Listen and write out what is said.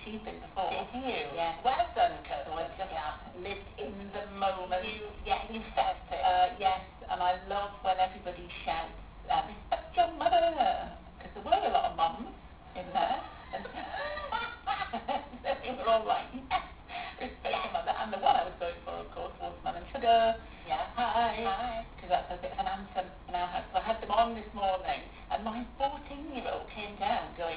stupid before. Did you? Yeah. Well done, Kirsten. So I just lived in the moment. You felt it. Yes, and I love when everybody shouts, "That's your mother," because there were a lot of mums in there. And so we were all like, yes, respect your mother. And the one I was going for, of course, Watermelon Sugar. Yeah. Hi. Because that's a bit of an anthem in our house. So I had them on this morning, and my 14-year-old came down going,